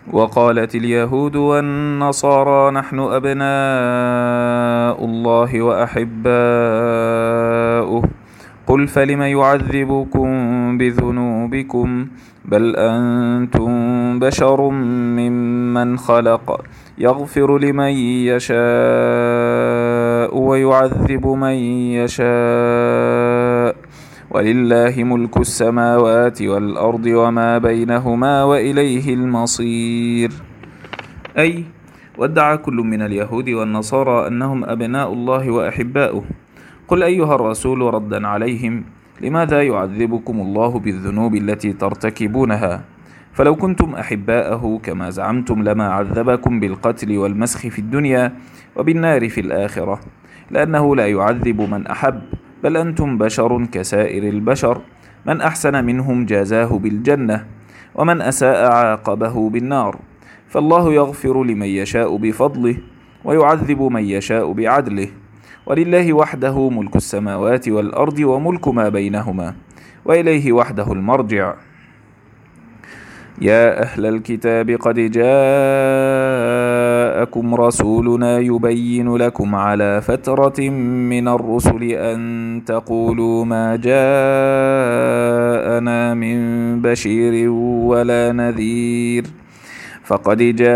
وقالت اليهود والنصارى نحن أبناء الله وأحباؤه قل فلم يعذبكم بذنوبكم بل أنتم بشر ممن خلق يغفر لمن يشاء ويعذب من يشاء ولله ملك السماوات والأرض وما بينهما وإليه المصير. أي وادعى كل من اليهود والنصارى أنهم أبناء الله وأحباؤه. قل أيها الرسول ردا عليهم: لماذا يعذبكم الله بالذنوب التي ترتكبونها؟ فلو كنتم أحباءه كما زعمتم لما عذبكم بالقتل والمسخ في الدنيا وبالنار في الآخرة، لأنه لا يعذب من أحب، بل أنتم بشر كسائر البشر، من أحسن منهم جازاه بالجنة ومن أساء عاقبه بالنار، فالله يغفر لمن يشاء بفضله ويعذب من يشاء بعدله، ولله وحده ملك السماوات والأرض وملك ما بينهما وإليه وحده المرجع. يا أهل الكتاب قد جاءكم رسولنا يبين لكم على فترة من الرسل أن تقولوا ما جاءنا من بشير ولا نذير، فقد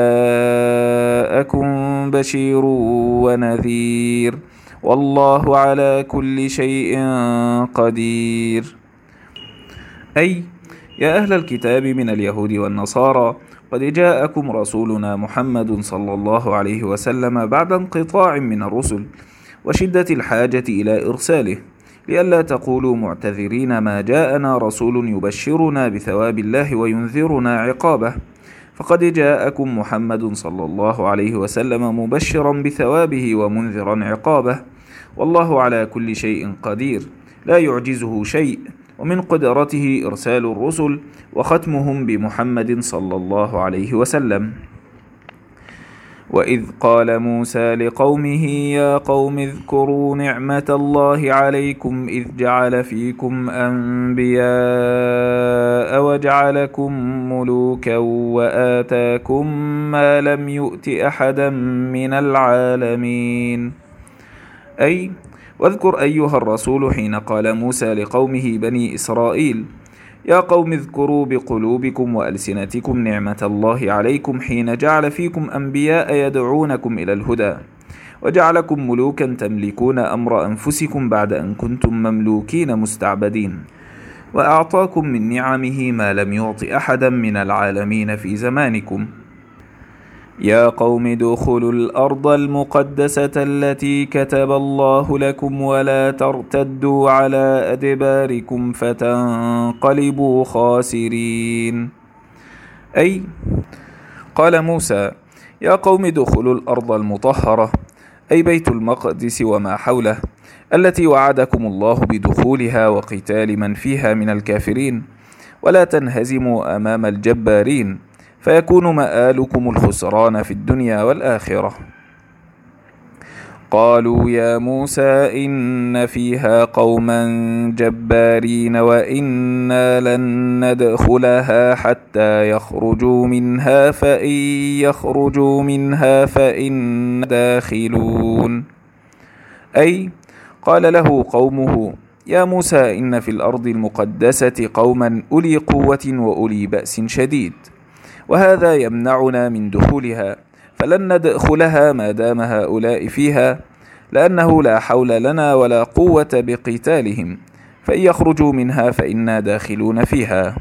جاءكم بشير ونذير والله على كل شيء قدير. أي يا أهل الكتاب من اليهود والنصارى قد جاءكم رسولنا محمد صلى الله عليه وسلم بعد انقطاع من الرسل وشدة الحاجة إلى إرساله، لئلا تقولوا معتذرين ما جاءنا رسول يبشرنا بثواب الله وينذرنا عقابه، فقد جاءكم محمد صلى الله عليه وسلم مبشرا بثوابه ومنذرا عقابه، والله على كل شيء قدير لا يعجزه شيء، ومن قدرته إرسال الرسل وختمهم بمحمد صلى الله عليه وسلم. وإذ قال موسى لقومه يا قوم اذكروا نعمة الله عليكم إذ جعل فيكم أنبياء وجعلكم ملوكا وآتاكم ما لم يؤت أحدا من العالمين. أي واذكر أيها الرسول حين قال موسى لقومه بني إسرائيل: يا قوم اذكروا بقلوبكم وألسنتكم نعمة الله عليكم حين جعل فيكم أنبياء يدعونكم إلى الهدى وجعلكم ملوكا تملكون أمر أنفسكم بعد أن كنتم مملوكين مستعبدين، وأعطاكم من نعمه ما لم يعط أحدا من العالمين في زمانكم. يا قوم ادخلوا الأرض المقدسة التي كتب الله لكم ولا ترتدوا على أدباركم فتنقلبوا خاسرين. أي قال موسى: يا قوم ادخلوا الأرض المطهرة، أي بيت المقدس وما حوله، التي وعدكم الله بدخولها وقتال من فيها من الكافرين، ولا تنهزموا أمام الجبارين فيكون مآلكم الخسران في الدنيا والآخرة. قالوا يا موسى إن فيها قوما جبارين وإنا لن ندخلها حتى يخرجوا منها فإن يخرجوا منها فإنا داخلون. أي قال له قومه: يا موسى إن في الأرض المقدسة قوما أولي قوة وأولي بأس شديد، وهذا يمنعنا من دخولها، فلن ندخلها ما دام هؤلاء فيها، لأنه لا حول لنا ولا قوة بقتالهم، فإن يخرجوا منها فإنا داخلون فيها.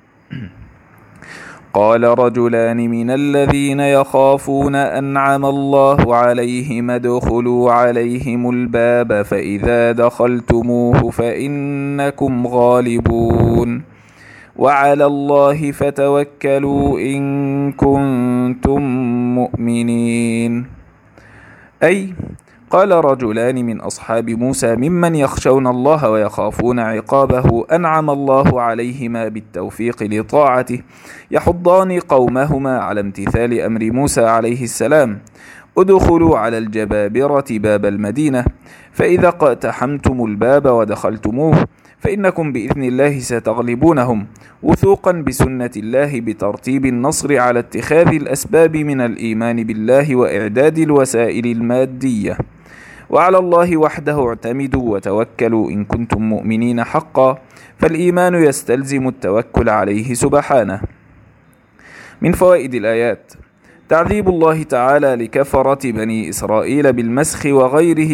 قال رجلان من الذين يخافون أنعم الله عليهم ادخلوا عليهم الباب فإذا دخلتموه فإنكم غالبون وعلى الله فتوكلوا إن كنتم مؤمنين. أي قال رجلان من أصحاب موسى ممن يخشون الله ويخافون عقابه أنعم الله عليهما بالتوفيق لطاعته، يحضان قومهما على امتثال أمر موسى عليه السلام ادخلوا على الجبابرة باب المدينة، فإذا اقتحمتم الباب ودخلتموه فإنكم بإذن الله ستغلبونهم، وثوقا بسنة الله بترتيب النصر على اتخاذ الأسباب من الإيمان بالله وإعداد الوسائل المادية. وعلى الله وحده اعتمدوا وتوكلوا إن كنتم مؤمنين حقا، فالإيمان يستلزم التوكل عليه سبحانه. من فوائد الآيات: تعذيب الله تعالى لكفرة بني إسرائيل بالمسخ وغيره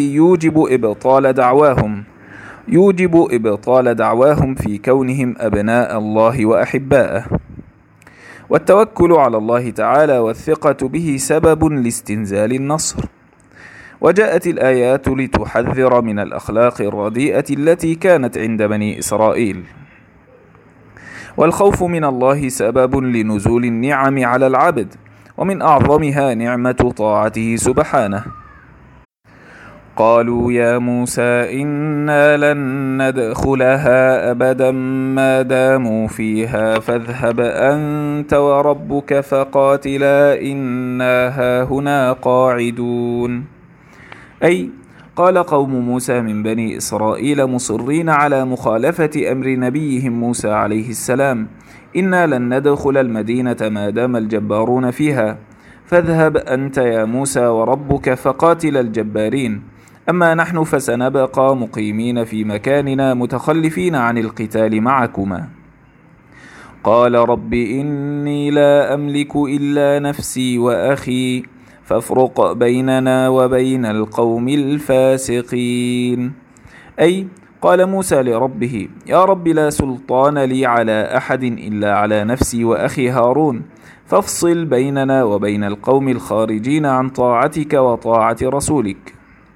يوجب إبطال دعواهم في كونهم أبناء الله وأحباءه. والتوكل على الله تعالى والثقة به سبب لاستنزال النصر. وجاءت الآيات لتحذر من الأخلاق الرديئة التي كانت عند بني إسرائيل. والخوف من الله سبب لنزول النعم على العبد، ومن أعظمها نعمة طاعته سبحانه. قالوا يا موسى إنا لن ندخلها أبدا ما داموا فيها فاذهب أنت وربك فقاتلا إنا هاهنا قاعدون. أي قال قوم موسى من بني إسرائيل مصرين على مخالفة أمر نبيهم موسى عليه السلام: إنا لن ندخل المدينة ما دام الجبارون فيها، فاذهب أنت يا موسى وربك فقاتل الجبارين، أما نحن فسنبقى مقيمين في مكاننا متخلفين عن القتال معكما. قال رب إني لا أملك إلا نفسي وأخي فافرق بيننا وبين القوم الفاسقين. أي قال موسى لربه: يا رب لا سلطان لي على أحد إلا على نفسي وأخي هارون، فافصل بيننا وبين القوم الخارجين عن طاعتك وطاعة رسولك.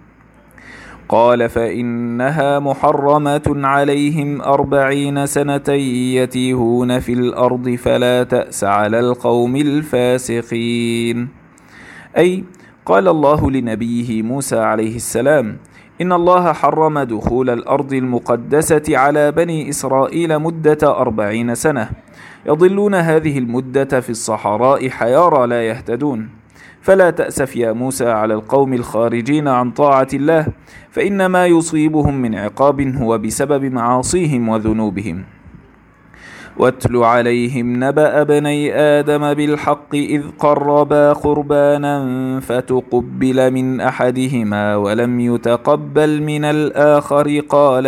قال فإنها محرمة عليهم 40 سنة يتيهون في الأرض فلا تأس على القوم الفاسقين. أي قال الله لنبيه موسى عليه السلام: إن الله حرم دخول الأرض المقدسة على بني إسرائيل مدة 40 سنة، يضلون هذه المدة في الصحراء حيارى لا يهتدون، فلا تأسف يا موسى على القوم الخارجين عن طاعة الله، فإن ما يصيبهم من عقاب هو بسبب معاصيهم وذنوبهم. واتل عليهم نبأ بني آدم بالحق إذ قربا قربانا فتقبل من أحدهما ولم يتقبل من الآخر قال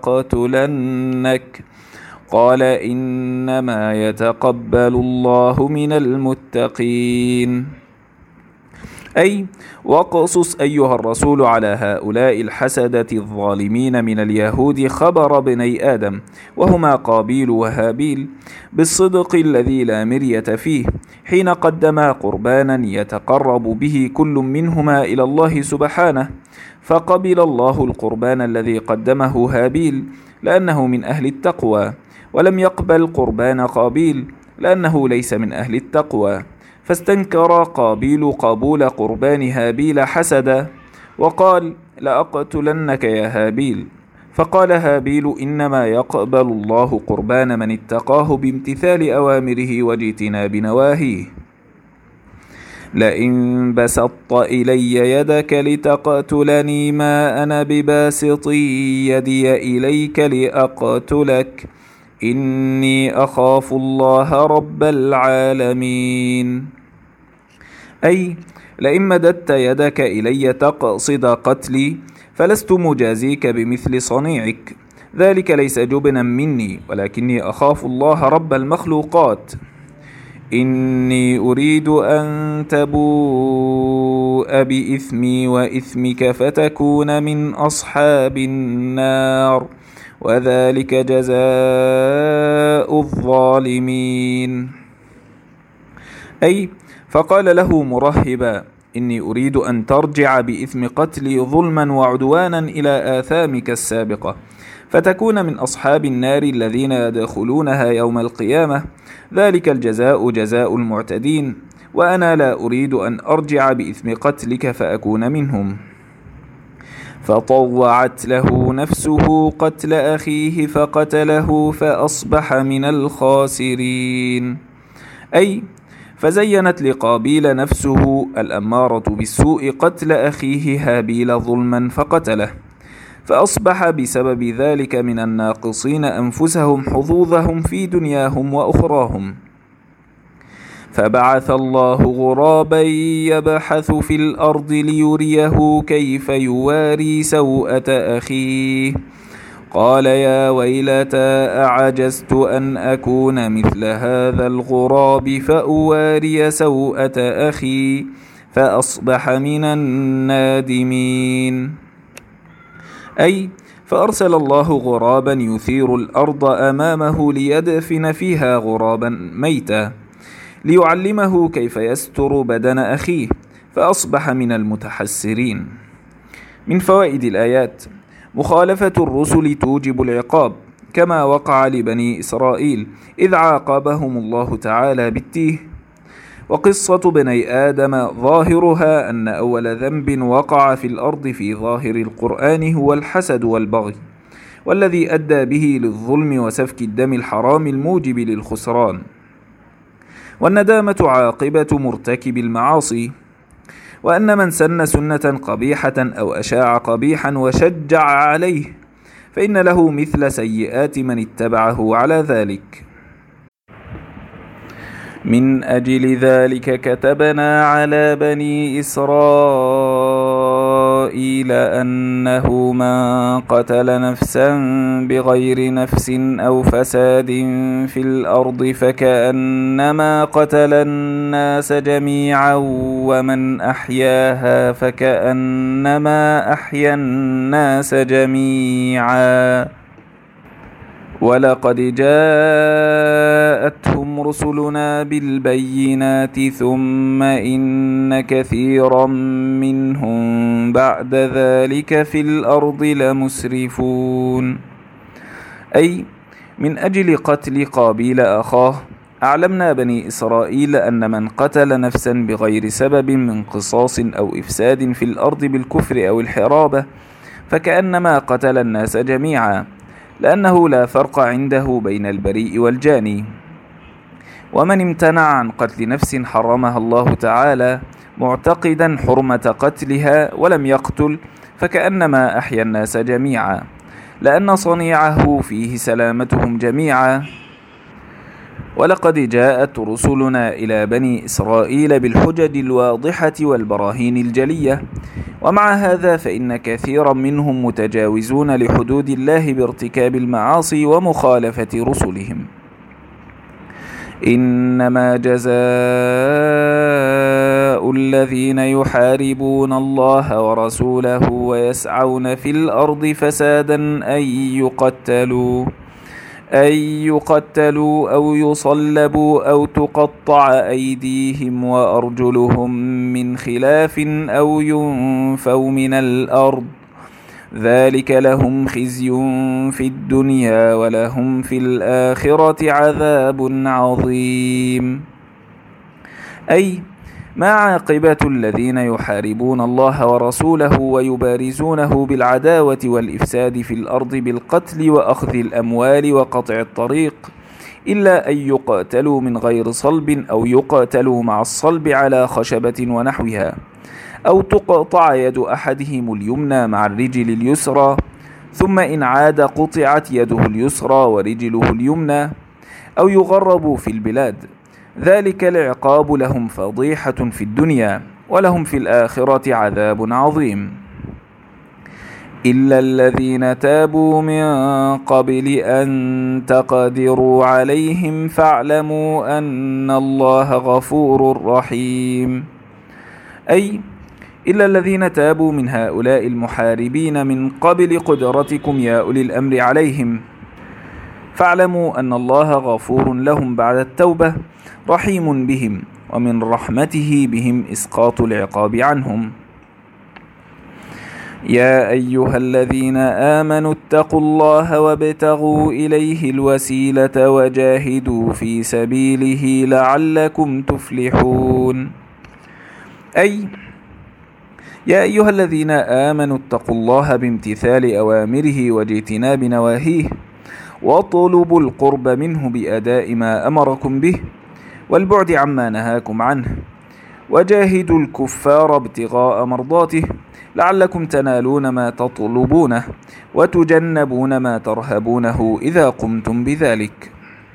لأقتلنك، قال إنما يتقبل الله من المتقين. أي وقصص أيها الرسول على هؤلاء الحسدة الظالمين من اليهود خبر بني آدم وهما قابيل وهابيل بالصدق الذي لا مرية فيه، حين قدما قربانا يتقرب به كل منهما إلى الله سبحانه، فقبل الله القربان الذي قدمه هابيل لأنه من أهل التقوى، ولم يقبل قربان قابيل لأنه ليس من أهل التقوى، فاستنكر قابيل قبول قربان هابيل حسدا، وقال لأقتلنك يا هابيل، فقال هابيل إنما يقبل الله قربان من اتقاه بامتثال أوامره واجتناب نواهيه. لئن بسطت إلي يدك لتقتلني ما أنا بباسط يدي إليك لأقتلك إني أخاف الله رب العالمين. أي لئن مددت يدك إلي تقصد قتلي فلست مجازيك بمثل صنيعك، ذلك ليس جبنا مني ولكني أخاف الله رب المخلوقات. إني أريد أن تبوء بإثمي وإثمك فتكون من أصحاب النار وذلك جزاء الظالمين. أي فقال له مرهبا إني أريد أن ترجع بإثم قتلي ظلما وعدوانا إلى آثامك السابقة، فتكون من أصحاب النار الذين يدخلونها يوم القيامة، ذلك الجزاء جزاء المعتدين، وأنا لا أريد أن أرجع بإثم قتلك فأكون منهم. فطوعت له نفسه قتل أخيه فقتله فأصبح من الخاسرين. أي فزينت لقابيل نفسه الأمارة بالسوء قتل أخيه هابيل ظلما فقتله، فأصبح بسبب ذلك من الناقصين أنفسهم حظوظهم في دنياهم وأخراهم. فبعث الله غرابا يبحث في الأرض ليريه كيف يواري سوءة أخيه، قال يا ويلتى أعجزت أن أكون مثل هذا الغراب فأواري سوءة أخي فأصبح من النادمين. أي فأرسل الله غرابا يثير الأرض أمامه ليدفن فيها غرابا ميتا ليعلمه كيف يستر بدن أخيه، فأصبح من المتحسرين. من فوائد الآيات: مخالفة الرسل توجب العقاب، كما وقع لبني إسرائيل إذ عاقبهم الله تعالى بالتيه. وقصة بني آدم ظاهرها أن أول ذنب وقع في الأرض في ظاهر القرآن هو الحسد والبغي، والذي أدى به للظلم وسفك الدم الحرام الموجب للخسران. والندامة عاقبة مرتكب المعاصي، وأن من سن سنة قبيحة أو أشاع قبيحا وشجع عليه فإن له مثل سيئات من اتبعه على ذلك. من أجل ذلك كتبنا على بني إسرائيل أنه من قتل نفسا بغير نفس أو فساد في الأرض فكأنما قتل الناس جميعا، ومن أحياها فكأنما أحيا الناس جميعا. ولقد جاءتهم رسلنا بالبينات ثم إن كثيرا منهم بعد ذلك في الأرض لمسرفون. أي من أجل قتل قابيل أخاه أعلمنا بني إسرائيل أن من قتل نفسا بغير سبب من قصاص أو إفساد في الأرض بالكفر أو الحرابة فكأنما قتل الناس جميعا، لأنه لا فرق عنده بين البريء والجاني. ومن امتنع عن قتل نفس حرمها الله تعالى معتقدا حرمة قتلها ولم يقتل فكأنما أحيا الناس جميعا، لأن صنيعه فيه سلامتهم جميعا. ولقد جاءت رسلنا إلى بني إسرائيل بالحجج الواضحة والبراهين الجلية، ومع هذا فإن كثيرا منهم متجاوزون لحدود الله بارتكاب المعاصي ومخالفة رسلهم. إنما جزاء الذين يحاربون الله ورسوله ويسعون في الأرض فسادا أن يقتلوا أو يصلبوا أو تقطع أيديهم وأرجلهم من خلاف أو ينفوا من الأرض، ذلك لهم خزي في الدنيا ولهم في الآخرة عذاب عظيم. أي ما عاقبة الذين يحاربون الله ورسوله ويبارزونه بالعداوة والإفساد في الأرض بالقتل وأخذ الأموال وقطع الطريق، إلا أن يقاتلوا من غير صلب أو يقاتلوا مع الصلب على خشبة ونحوها، أو تقطع يد أحدهم اليمنى مع الرجل اليسرى، ثم إن عاد قطعت يده اليسرى ورجله اليمنى، أو يغربوا في البلاد، ذلك العقاب لهم فضيحة في الدنيا ولهم في الآخرة عذاب عظيم. إلا الذين تابوا من قبل أن تقدروا عليهم فاعلموا أن الله غفور رحيم. أي إلا الذين تابوا من هؤلاء المحاربين من قبل قدرتكم يا أولي الأمر عليهم، فاعلموا أن الله غفور لهم بعد التوبة رحيم بهم، ومن رحمته بهم إسقاط العقاب عنهم. يا أيها الذين آمنوا اتقوا الله وابتغوا إليه الوسيلة وجاهدوا في سبيله لعلكم تفلحون. أي يا أيها الذين آمنوا اتقوا الله بامتثال أوامره واجتناب نواهيه، واطلبوا القرب منه بأداء ما أمركم به، والبعد عما نهاكم عنه، وجاهدوا الكفار ابتغاء مرضاته لعلكم تنالون ما تطلبونه وتجنبون ما ترهبونه إذا قمتم بذلك.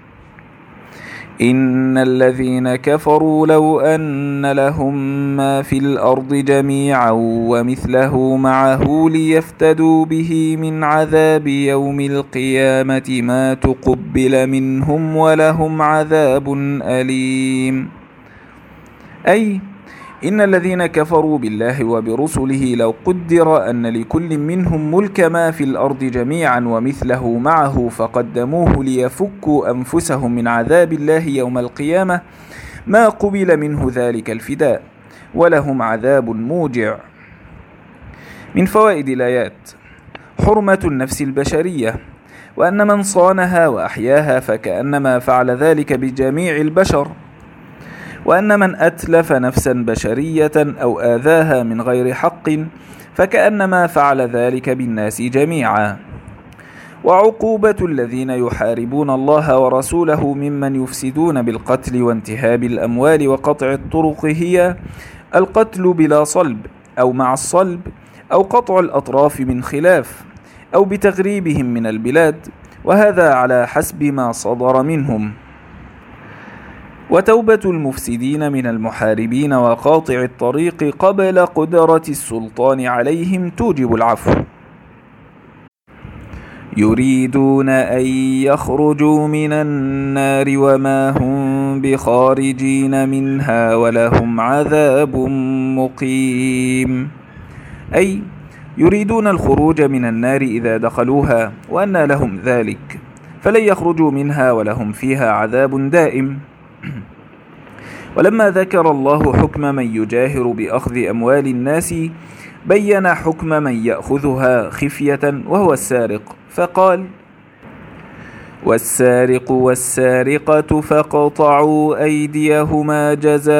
إن الذين كفروا لو أن لهم ما في الأرض جميعا ومثله معه ليفتدوا به من عذاب يوم القيامة ما تقبل منهم ولهم عذاب أليم. أي إن الذين كفروا بالله وبرسله لو قدر أن لكل منهم ملك ما في الأرض جميعا ومثله معه فقدموه ليفكوا أنفسهم من عذاب الله يوم القيامة ما قبل منه ذلك الفداء ولهم عذاب موجع. من فوائد الآيات: حرمة النفس البشرية، وأن من صانها وأحياها فكأنما فعل ذلك بجميع البشر، وأن من أتلف نفسا بشرية أو آذاها من غير حق فكأنما فعل ذلك بالناس جميعا. وعقوبة الذين يحاربون الله ورسوله ممن يفسدون بالقتل وانتهاب الأموال وقطع الطرق هي القتل بلا صلب أو مع الصلب أو قطع الأطراف من خلاف أو بتغريبهم من البلاد، وهذا على حسب ما صدر منهم. وتوبة المفسدين من المحاربين وقاطع الطريق قبل قدرة السلطان عليهم توجب العفو. يريدون أن يخرجوا من النار وما هم بخارجين منها ولهم عذاب مقيم. أي يريدون الخروج من النار إذا دخلوها وأن لهم ذلك، فلن يخرجوا منها ولهم فيها عذاب دائم. ولما ذكر الله حكم من يجاهر بأخذ أموال الناس بين حكم من يأخذها خفية وهو السارق، فقال: والسارق والسارقة فاقطعوا أيديهما جزاء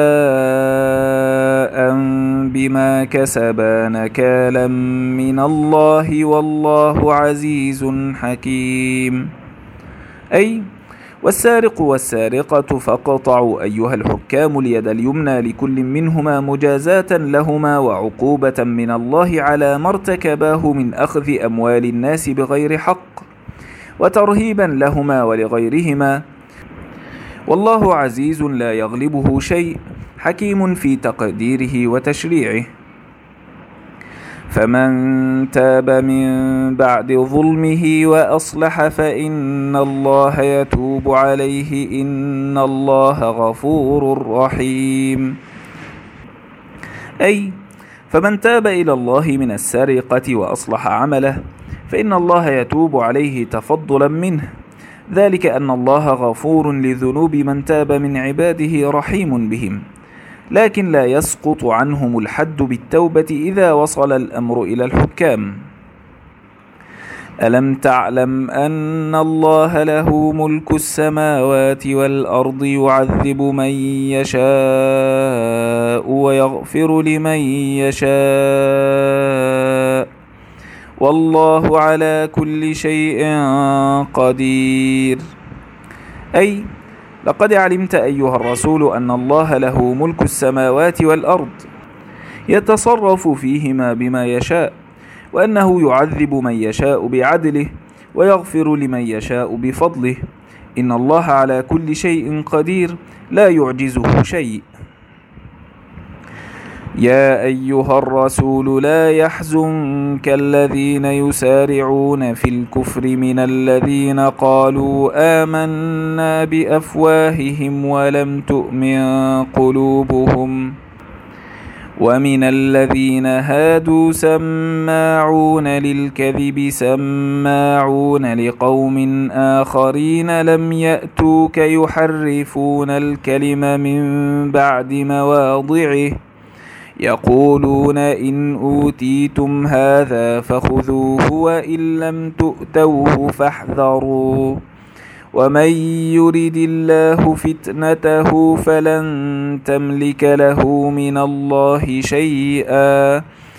بما كسبا نكالا من الله والله عزيز حكيم. أي والسارق والسارقة فاقطعوا أيها الحكام اليد اليمنى لكل منهما مجازاة لهما وعقوبة من الله على ما ارتكباه من أخذ أموال الناس بغير حق وترهيبا لهما ولغيرهما، والله عزيز لا يغلبه شيء حكيم في تقديره وتشريعه. فمن تاب من بعد ظلمه وأصلح فإن الله يتوب عليه إن الله غفور رحيم. أي فمن تاب إلى الله من السرقة وأصلح عمله فإن الله يتوب عليه تفضلا منه، ذلك أن الله غفور لذنوب من تاب من عباده رحيم بهم، لكن لا يسقط عنهم الحد بالتوبة إذا وصل الأمر إلى الحكام. ألم تعلم أن الله له ملك السماوات والأرض يعذب من يشاء ويغفر لمن يشاء والله على كل شيء قدير. أي لقد علمت أيها الرسول أن الله له ملك السماوات والأرض يتصرف فيهما بما يشاء، وأنه يعذب من يشاء بعدله ويغفر لمن يشاء بفضله، إن الله على كل شيء قدير لا يعجزه شيء. يا أيها الرسول لا يحزنك الذين يسارعون في الكفر من الذين قالوا آمنا بأفواههم ولم تؤمن قلوبهم، ومن الذين هادوا سماعون للكذب سماعون لقوم آخرين لم يأتوك يحرفون الكلم من بعد مواضعه يقولون إن أوتيتم هذا فخذوه وإن لم تؤتوه فاحذروا ومن يرد الله فتنته فلن تملك له من الله شيئا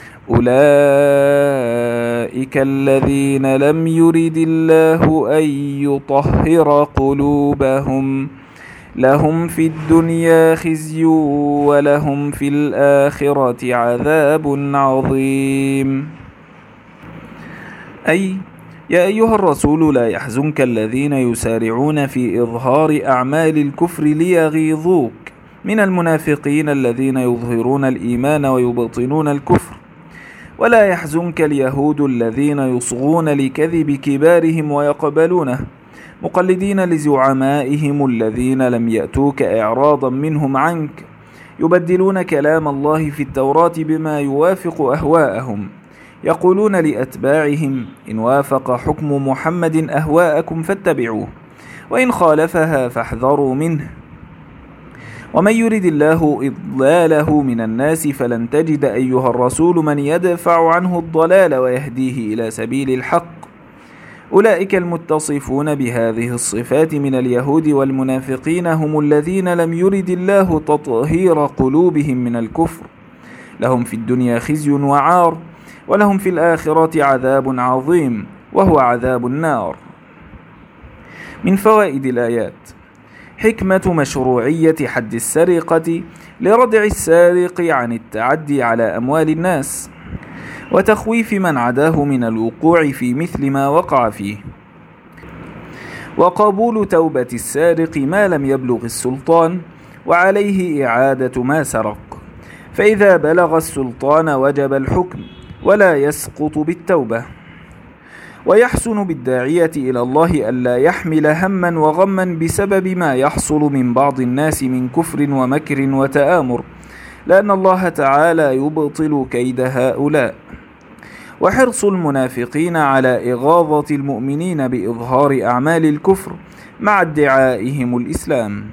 أولئك الذين لم يرد الله أن يطهر قلوبهم لهم في الدنيا خزي ولهم في الآخرة عذاب عظيم. أي يا أيها الرسول لا يحزنك الذين يسارعون في إظهار أعمال الكفر ليغيظوك من المنافقين الذين يظهرون الإيمان ويبطنون الكفر، ولا يحزنك اليهود الذين يصغون لكذب كبارهم ويقبلونه مقلدين لزعمائهم الذين لم يأتوك إعراضا منهم عنك، يبدلون كلام الله في التوراة بما يوافق أهواءهم، يقولون لأتباعهم إن وافق حكم محمد أهواءكم فاتبعوه وإن خالفها فاحذروا منه. ومن يرد الله إضلاله من الناس فلن تجد أيها الرسول من يدفع عنه الضلال ويهديه إلى سبيل الحق. أولئك المتصفون بهذه الصفات من اليهود والمنافقين هم الذين لم يرد الله تطهير قلوبهم من الكفر، لهم في الدنيا خزي وعار ولهم في الآخرة عذاب عظيم وهو عذاب النار. من فوائد الآيات: حكمة مشروعية حد السرقة لردع السارق عن التعدي على أموال الناس، وتخويف من عداه من الوقوع في مثل ما وقع فيه، وقبول توبة السارق ما لم يبلغ السلطان وعليه إعادة ما سرق، فإذا بلغ السلطان وجب الحكم ولا يسقط بالتوبة. ويحسن بالداعية إلى الله ألا يحمل هما وغما بسبب ما يحصل من بعض الناس من كفر ومكر وتآمر، لأن الله تعالى يبطل كيد هؤلاء. وحرص المنافقين على إغاظة المؤمنين بإظهار أعمال الكفر مع ادعائهم الإسلام.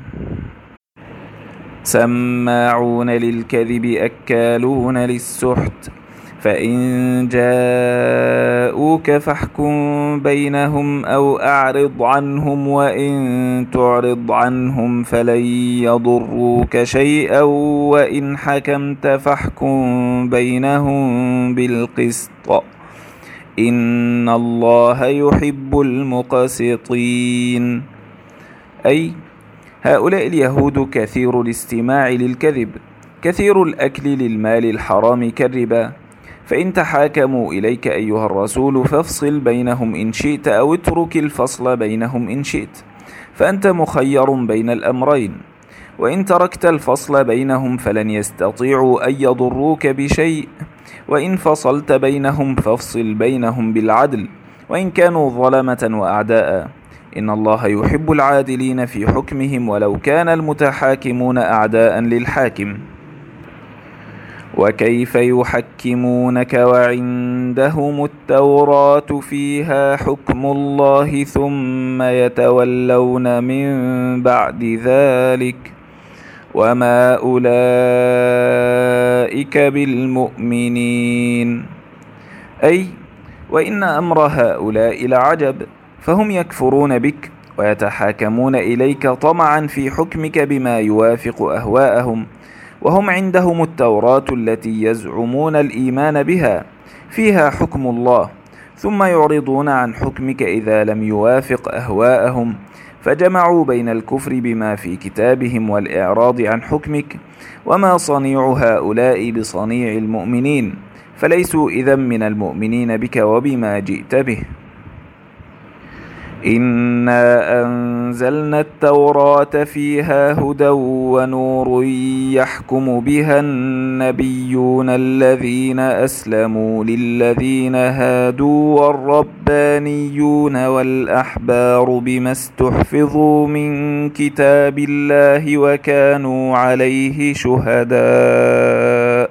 سماعون للكذب أكالون للسحت، فإن جاءوك فاحكم بينهم أو أعرض عنهم، وإن تعرض عنهم فلن يضروك شيئا، وإن حكمت فاحكم بينهم بالقسط، إن الله يحب المقسطين. أي هؤلاء اليهود كثير الاستماع للكذب، كثير الأكل للمال الحرام كالربا، فإن تحاكموا إليك أيها الرسول فافصل بينهم إن شئت، أو اترك الفصل بينهم إن شئت، فأنت مخير بين الأمرين. وإن تركت الفصل بينهم فلن يستطيعوا أن يضروك بشيء، وإن فصلت بينهم فافصل بينهم بالعدل وإن كانوا ظلمة وأعداء، إن الله يحب العادلين في حكمهم ولو كان المتحاكمون أعداء للحاكم. وكيف يحكمونك وعندهم التوراة فيها حكم الله ثم يتولون من بعد ذلك وما أولئك بالمؤمنين. أي وإن أمر هؤلاء لعجب، فهم يكفرون بك ويتحاكمون إليك طمعا في حكمك بما يوافق أهواءهم، وهم عندهم التوراة التي يزعمون الإيمان بها فيها حكم الله، ثم يعرضون عن حكمك إذا لم يوافق أهواءهم، فجمعوا بين الكفر بما في كتابهم والإعراض عن حكمك. وما صنيع هؤلاء بصنيع المؤمنين، فليسوا إذن من المؤمنين بك وبما جئت به. إنا أنزلنا التوراة فيها هدى ونور يحكم بها النبيون الذين أسلموا للذين هادوا والربانيون والأحبار بما استحفظوا من كتاب الله وكانوا عليه شهداء،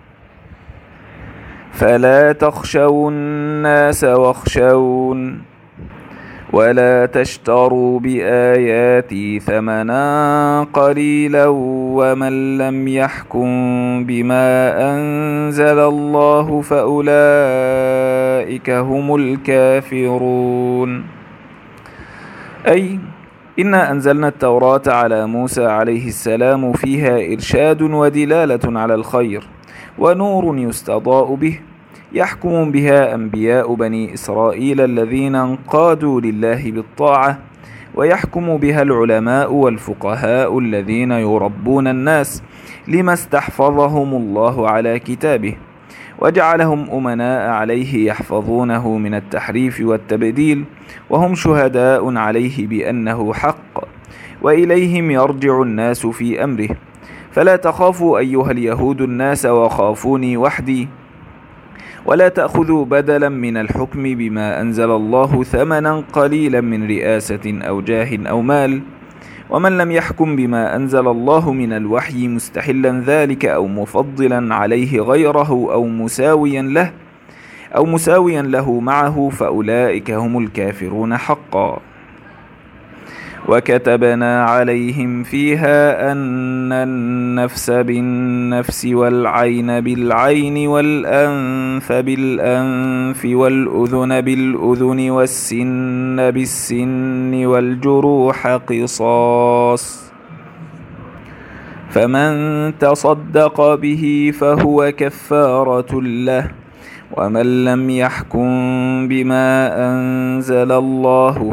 فلا تخشوا الناس واخشون ولا تشتروا بآياتي ثمنا قليلا ومن لم يحكم بما أنزل الله فأولئك هم الكافرون. أي إنا أنزلنا التوراة على موسى عليه السلام فيها إرشاد ودلالة على الخير ونور يستضاء به، يحكم بها أنبياء بني إسرائيل الذين انقادوا لله بالطاعة ويحكم بها العلماء والفقهاء الذين يربون الناس، لما استحفظهم الله على كتابه وجعلهم أمناء عليه يحفظونه من التحريف والتبديل، وهم شهداء عليه بأنه حق، وإليهم يرجع الناس في أمره. فلا تخافوا أيها اليهود الناس وخافوني وحدي، ولا تأخذوا بدلا من الحكم بما أنزل الله ثمنا قليلا من رئاسة أو جاه أو مال. ومن لم يحكم بما أنزل الله من الوحي مستحلا ذلك أو مفضلا عليه غيره أو مساويا له معه فأولئك هم الكافرون حقا. وكتبنا عليهم فيها أن النفس بالنفس والعين بالعين والأنف بالأنف والأذن بالأذن والسن بالسن والجروح قصاص، فمن تصدق به فهو كفارة له، ومن لم يحكم بما أنزل الله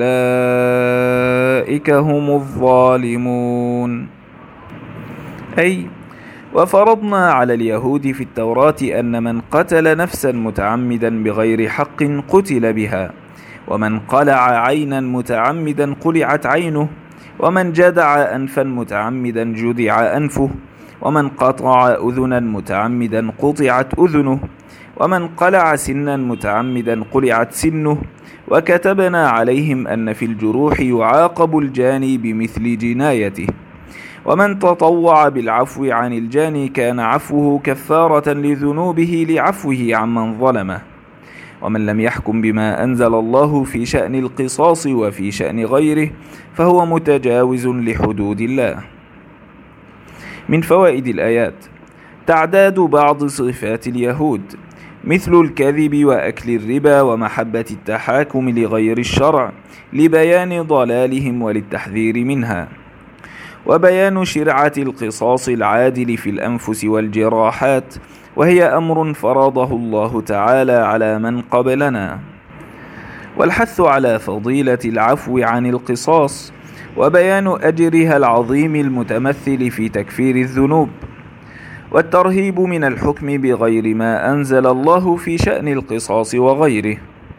فأولئك هم الظالمون. أي وفرضنا على اليهود في التوراة أن من قتل نفسا متعمدا بغير حق قتل بها، ومن قلع عينا متعمدا قلعت عينه، ومن جدع أنفا متعمدا جدع أنفه، ومن قطع أذنا متعمدا قطعت أذنه، ومن قلع سنا متعمدا قلعت سنه. وكتبنا عليهم أن في الجروح يعاقب الجاني بمثل جنايته، ومن تطوع بالعفو عن الجاني كان عفوه كفارة لذنوبه لعفوه عمن ظلمه. ومن لم يحكم بما أنزل الله في شأن القصاص وفي شأن غيره فهو متجاوز لحدود الله. من فوائد الآيات: تعداد بعض صفات اليهود مثل الكذب وأكل الربا ومحبة التحاكم لغير الشرع لبيان ضلالهم وللتحذير منها، وبيان شرعة القصاص العادل في الأنفس والجراحات، وهي أمر فرضه الله تعالى على من قبلنا، والحث على فضيلة العفو عن القصاص، وبيان أجرها العظيم المتمثل في تكفير الذنوب، والترهيب من الحكم بغير ما أنزل الله في شأن القصاص وغيره.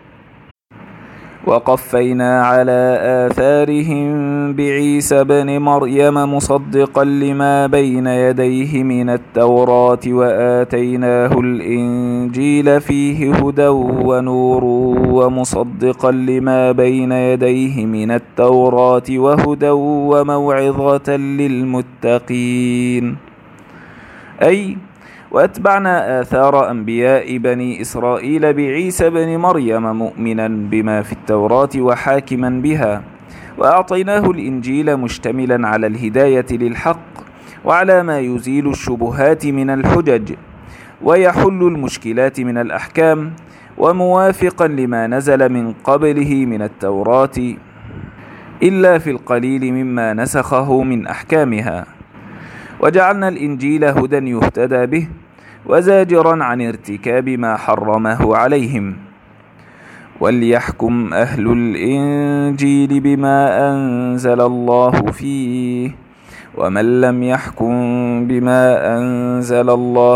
وقفينا على آثارهم بعيسى بن مريم مصدقا لما بين يديه من التوراة وآتيناه الإنجيل فيه هدى ونور ومصدقا لما بين يديه من التوراة وهدى وموعظة للمتقين. أي وأتبعنا آثار أنبياء بني إسرائيل بعيسى بن مريم مؤمنا بما في التوراة وحاكما بها، وأعطيناه الإنجيل مشتملا على الهداية للحق وعلى ما يزيل الشبهات من الحجج ويحل المشكلات من الأحكام، وموافقا لما نزل من قبله من التوراة إلا في القليل مما نسخه من أحكامها. وجعلنا الإنجيل هدى يهتدى به وزاجرا عن ارتكاب ما حرمه عليهم. وليحكم أهل الإنجيل بما أنزل الله فيه، ومن لم يحكم بما أنزل الله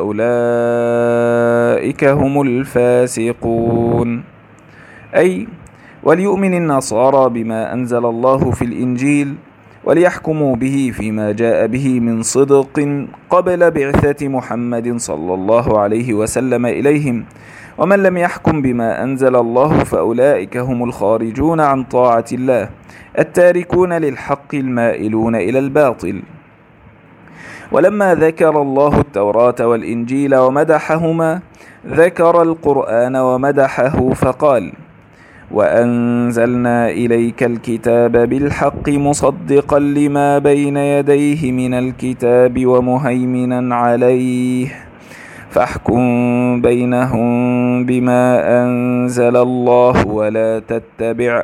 فأولئك هم الفاسقون. أي وليؤمن النصارى بما أنزل الله في الإنجيل وليحكموا به فيما جاء به من صدق قبل بعثة محمد صلى الله عليه وسلم إليهم، ومن لم يحكم بما أنزل الله فأولئك هم الخارجون عن طاعة الله التاركون للحق المائلون إلى الباطل. ولما ذكر الله التوراة والإنجيل ومدحهما ذكر القرآن ومدحه فقال: وأنزلنا إليك الكتاب بالحق مصدقا لما بين يديه من الكتاب ومهيمنا عليه فاحكم بينهم بما أنزل الله ولا تتبع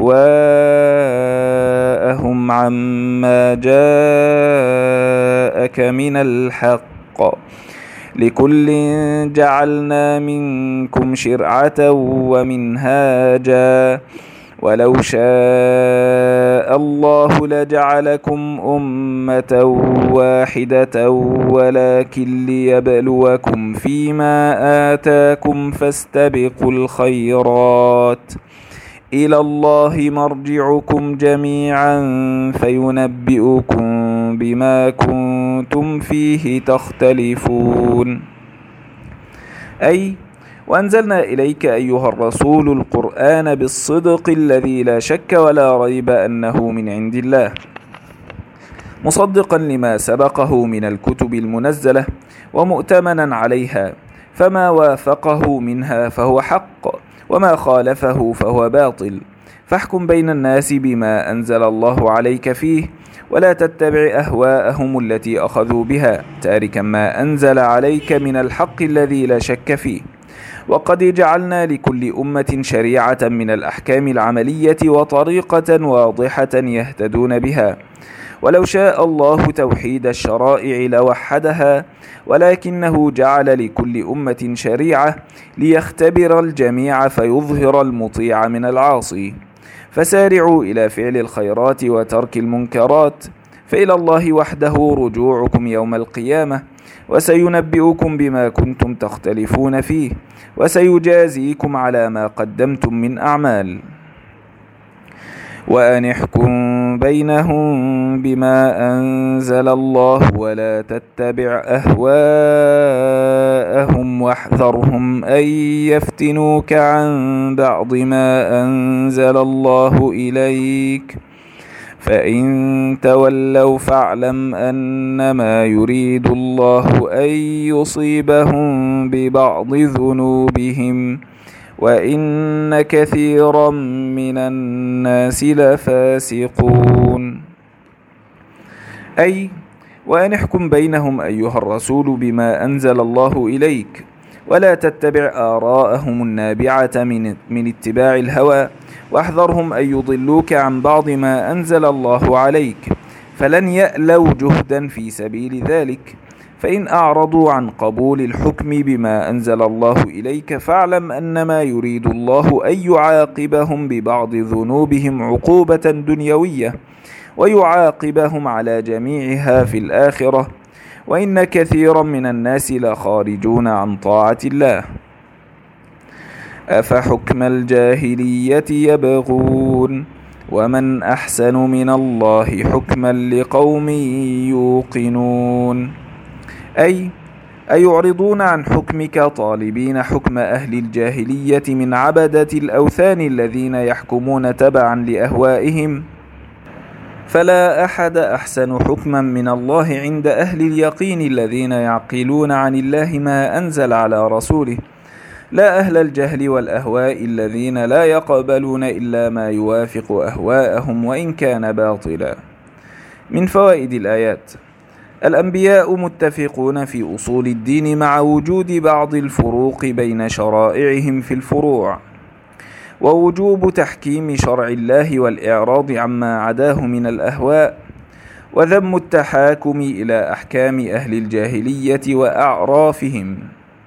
أهواءهم عما جاءك من الحق، لكل جعلنا منكم شرعة ومنهاجا ولو شاء الله لجعلكم أمة واحدة ولكن ليبلوكم فيما آتاكم فاستبقوا الخيرات إلى الله مرجعكم جميعا فينبئكم بما كنتم فيه تختلفون. أي وأنزلنا إليك أيها الرسول القرآن بالصدق الذي لا شك ولا ريب أنه من عند الله، مصدقا لما سبقه من الكتب المنزلة ومؤتمنا عليها، فما وافقه منها فهو حق وما خالفه فهو باطل. فاحكم بين الناس بما أنزل الله عليك فيه، ولا تتبع أهواءهم التي أخذوا بها، تاركا ما أنزل عليك من الحق الذي لا شك فيه. وقد جعلنا لكل أمة شريعة من الأحكام العملية وطريقة واضحة يهتدون بها، ولو شاء الله توحيد الشرائع لوحدها، ولكنه جعل لكل أمة شريعة ليختبر الجميع فيظهر المطيع من العاصي. فسارعوا إلى فعل الخيرات وترك المنكرات، فإلى الله وحده رجوعكم يوم القيامة، وسينبئكم بما كنتم تختلفون فيه، وسيجازيكم على ما قدمتم من أعمال. وأن احكم بينهم بما أنزل الله ولا تتبع أهواءهم واحذرهم أن يفتنوك عن بعض ما أنزل الله إليك، فإن تولوا فاعلم أنما يريد الله أن يصيبهم ببعض ذنوبهم وإن كثيرا من الناس لفاسقون. أي وأن احكم بينهم أيها الرسول بما أنزل الله إليك، ولا تتبع آراءهم النابعة من اتباع الهوى، واحذرهم أن يضلوك عن بعض ما أنزل الله عليك، فلن يألوا جهدا في سبيل ذلك. فإن أعرضوا عن قبول الحكم بما أنزل الله إليك فاعلم أنما يريد الله أن يعاقبهم ببعض ذنوبهم عقوبة دنيوية، ويعاقبهم على جميعها في الآخرة، وإن كثيرا من الناس لخارجون عن طاعة الله. أفحكم الجاهلية يبغون ومن أحسن من الله حكما لقوم يوقنون. أي أيعرضون عن حكمك طالبين حكم أهل الجاهلية من عبدة الأوثان الذين يحكمون تبعا لأهوائهم، فلا أحد أحسن حكما من الله عند أهل اليقين الذين يعقلون عن الله ما أنزل على رسوله، لا أهل الجهل والأهواء الذين لا يقبلون إلا ما يوافق أهواءهم وإن كان باطلا. من فوائد الآيات: الأنبياء متفقون في أصول الدين مع وجود بعض الفروق بين شرائعهم في الفروع، ووجوب تحكيم شرع الله والإعراض عما عداه من الأهواء، وذم التحاكم إلى أحكام أهل الجاهلية وأعرافهم.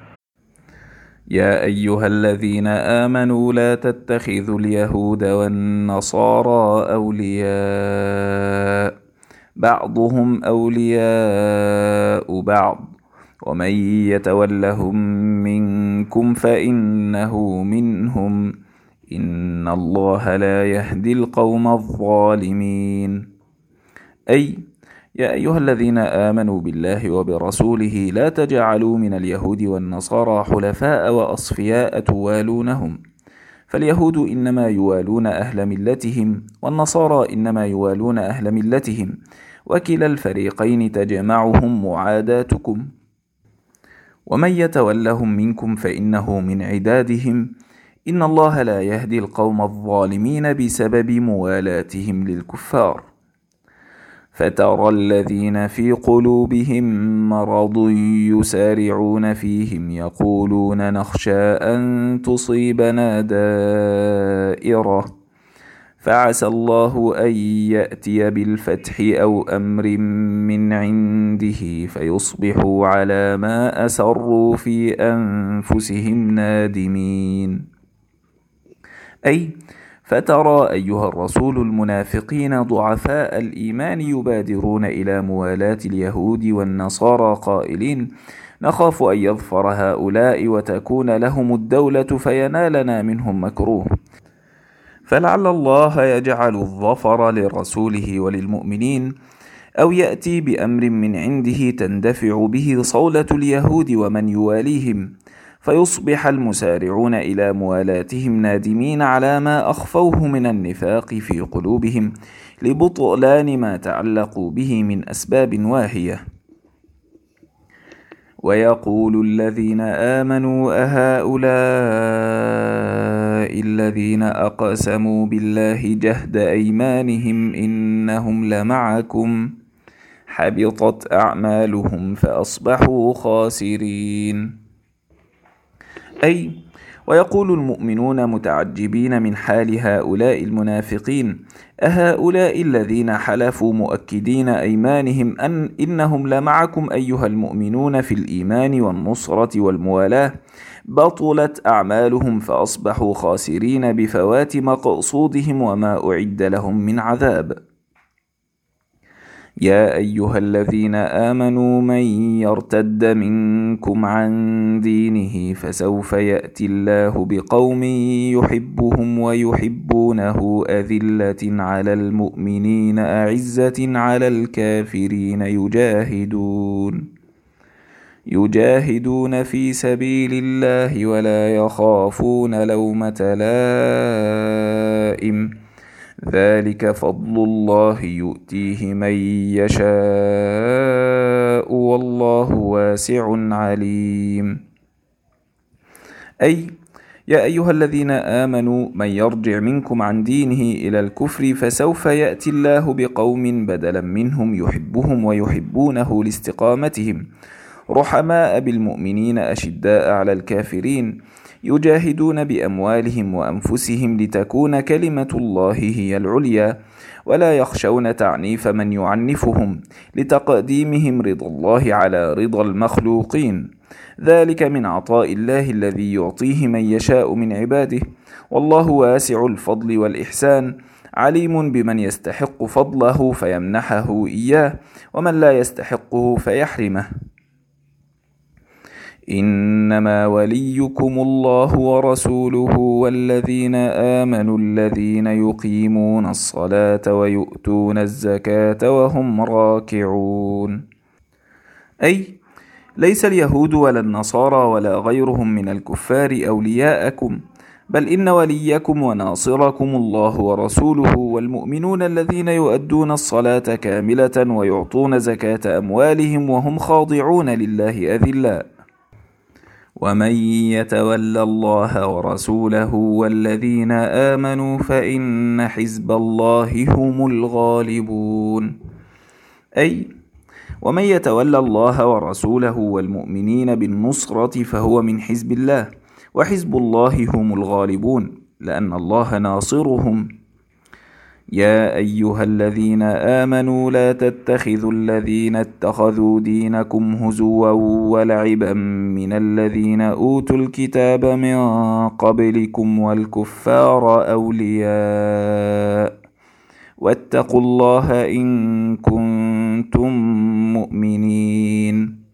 يا أيها الذين آمنوا لا تتخذوا اليهود والنصارى أولياء بعضهم أولياء بعض ومن يتولهم منكم فإنه منهم إن الله لا يهدي القوم الظالمين. أي يا أيها الذين آمنوا بالله وبرسوله لا تجعلوا من اليهود والنصارى حلفاء وأصفياء توالونهم، فاليهود إنما يوالون أهل ملتهم، والنصارى إنما يوالون أهل ملتهم، وكلا الفريقين تجمعهم معاداتكم، ومن يتولهم منكم فإنه من عدادهم إن الله لا يهدي القوم الظالمين بسبب موالاتهم للكفار. فترى الذين في قلوبهم مرض يسارعون فيهم يقولون نخشى أن تصيبنا دائرة فعسى الله أن يأتي بالفتح أو أمر من عنده فيصبحوا على ما أسروا في أنفسهم نادمين. أي فترى أيها الرسول المنافقين ضعفاء الإيمان يبادرون إلى موالاة اليهود والنصارى قائلين: نخاف أن يظفر هؤلاء وتكون لهم الدولة فينالنا منهم مكروه. فلعل الله يجعل الظفر لرسوله وللمؤمنين، أو يأتي بأمر من عنده تندفع به صولة اليهود ومن يواليهم، فيصبح المسارعون إلى موالاتهم نادمين على ما أخفوه من النفاق في قلوبهم لبطلان ما تعلقوا به من أسباب واهية. ويقول الذين آمنوا أهؤلاء الذين أقسموا بالله جهد أيمانهم إنهم لمعكم حبطت أعمالهم فأصبحوا خاسرين. أي ويقول المؤمنون متعجبين من حال هؤلاء المنافقين: أهؤلاء الذين حلفوا مؤكدين أيمانهم إنهم لمعكم أيها المؤمنون في الإيمان والنصرة والموالاة بطلت أعمالهم فأصبحوا خاسرين بفوات مقصودهم وما أعد لهم من عذاب. يا أيها الذين آمنوا من يرتد منكم عن دينه فسوف يأتي الله بقوم يحبهم ويحبونه أذلة على المؤمنين أعزة على الكافرين يجاهدون في سبيل الله ولا يخافون لومة لائم ذلك فضل الله يؤتيه من يشاء والله واسع عليم. أي يا أيها الذين آمنوا من يرجع منكم عن دينه إلى الكفر فسوف يأتي الله بقوم بدلا منهم يحبهم ويحبونه لاستقامتهم رحماء بالمؤمنين أشداء على الكافرين يجاهدون بأموالهم وأنفسهم لتكون كلمة الله هي العليا ولا يخشون تعنيف من يعنفهم لتقديمهم رضا الله على رضا المخلوقين. ذلك من عطاء الله الذي يعطيه من يشاء من عباده والله واسع الفضل والإحسان عليم بمن يستحق فضله فيمنحه إياه ومن لا يستحقه فيحرمه. إنما وليكم الله ورسوله والذين آمنوا الذين يقيمون الصلاة ويؤتون الزكاة وهم راكعون. أي ليس اليهود ولا النصارى ولا غيرهم من الكفار أولياءكم، بل إن وليكم وناصركم الله ورسوله والمؤمنون الذين يؤدون الصلاة كاملة ويعطون زكاة أموالهم وهم خاضعون لله أذلاء. ومن يتول الله ورسوله والذين آمنوا فإن حزب الله هم الغالبون. أي ومن يتولى الله ورسوله والمؤمنين بالنصرة فهو من حزب الله، وحزب الله هم الغالبون لأن الله ناصرهم. يا أيها الذين آمنوا لا تتخذوا الذين اتخذوا دينكم هزوا ولعبا من الذين أوتوا الكتاب من قبلكم والكفار أولياء واتقوا الله إن كنتم مؤمنين.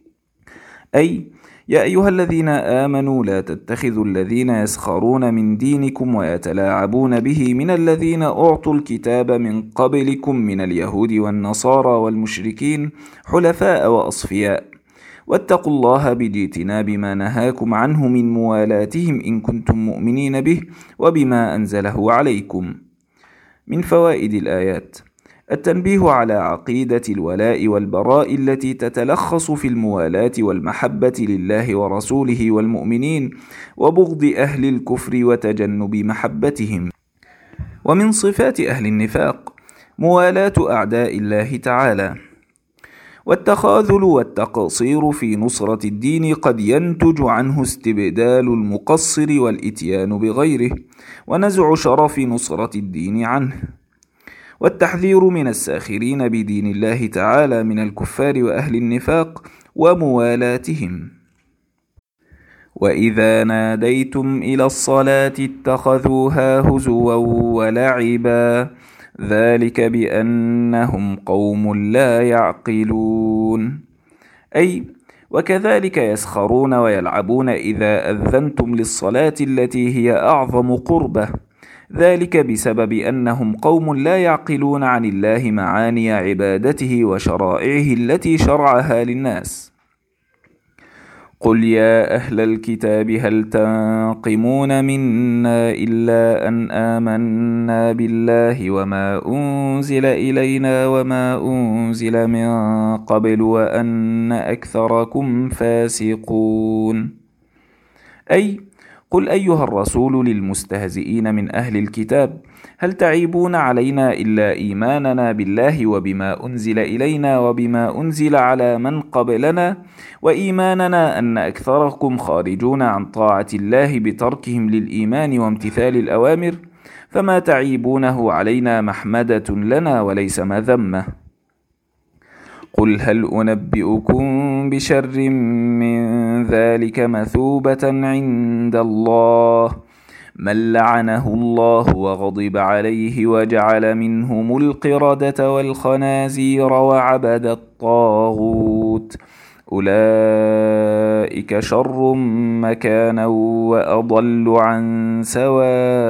أي يا أيها الذين آمنوا لا تتخذوا الذين يسخرون من دينكم ويتلاعبون به من الذين أعطوا الكتاب من قبلكم من اليهود والنصارى والمشركين حلفاء وأصفياء، واتقوا الله باجتناب ما نهاكم عنه من موالاتهم إن كنتم مؤمنين به وبما أنزله عليكم. من فوائد الآيات: التنبيه على عقيدة الولاء والبراء التي تتلخص في الموالاة والمحبة لله ورسوله والمؤمنين وبغض أهل الكفر وتجنب محبتهم. ومن صفات أهل النفاق موالاة أعداء الله تعالى. والتخاذل والتقصير في نصرة الدين قد ينتج عنه استبدال المقصر والإتيان بغيره ونزع شرف نصرة الدين عنه. والتحذير من الساخرين بدين الله تعالى من الكفار وأهل النفاق وموالاتهم. وإذا ناديتم إلى الصلاة اتخذوها هزوا ولعبا ذلك بأنهم قوم لا يعقلون. أي وكذلك يسخرون ويلعبون إذا أذنتم للصلاة التي هي أعظم قربة، ذلك بسبب أنهم قوم لا يعقلون عن الله معاني عبادته وشرائعه التي شرعها للناس. قل يا أهل الكتاب هل تنقمون منا إلا أن آمنا بالله وما أنزل إلينا وما أنزل من قبل وأن أكثركم فاسقون. أي قل أيها الرسول للمستهزئين من أهل الكتاب هل تعيبون علينا إلا إيماننا بالله وبما أنزل إلينا وبما أنزل على من قبلنا، وإيماننا أن أكثركم خارجون عن طاعة الله بتركهم للإيمان وامتثال الأوامر، فما تعيبونه علينا محمدة لنا وليس مذمة. قل هل أنبئكم بشر من ذلك مثوبة عند الله من لعنه الله وغضب عليه وجعل منهم القردة والخنازير وعبد الطاغوت أولئك شر مكانا وأضل عن سواء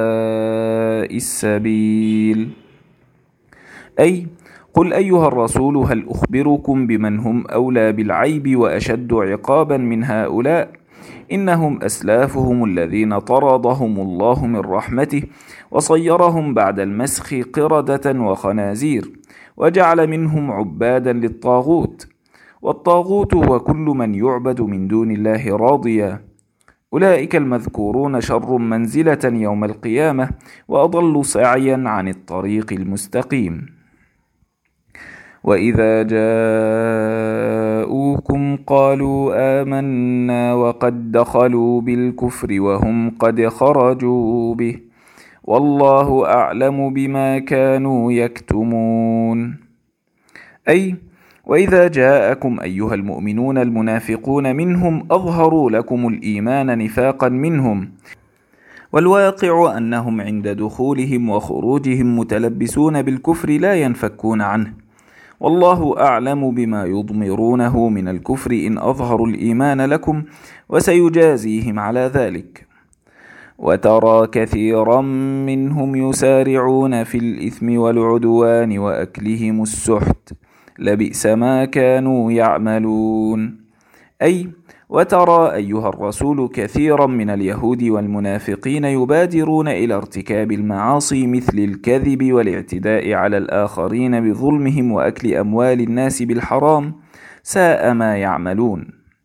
السبيل. أي قل أيها الرسول هل أخبركم بمن هم أولى بالعيب وأشد عقابا من هؤلاء؟ إنهم أسلافهم الذين طردهم الله من رحمته وصيرهم بعد المسخ قردة وخنازير وجعل منهم عبادا للطاغوت، والطاغوت هو كل من يعبد من دون الله راضيا. أولئك المذكورون شر منزلة يوم القيامة وأضل سعيا عن الطريق المستقيم. وإذا جاءوكم قالوا آمنا وقد دخلوا بالكفر وهم قد خرجوا به والله أعلم بما كانوا يكتمون. أي وإذا جاءكم أيها المؤمنون المنافقون منهم أظهروا لكم الإيمان نفاقا منهم، والواقع أنهم عند دخولهم وخروجهم متلبسون بالكفر لا ينفكون عنه، والله أعلم بما يضمرونه من الكفر إن أظهروا الإيمان لكم وسيجازيهم على ذلك. وترى كثيرا منهم يسارعون في الإثم والعدوان وأكلهم السحت لبئس ما كانوا يعملون. أي وترى أيها الرسول كثيرا من اليهود والمنافقين يبادرون إلى ارتكاب المعاصي مثل الكذب والاعتداء على الآخرين بظلمهم وأكل أموال الناس بالحرام، ساء ما يعملون.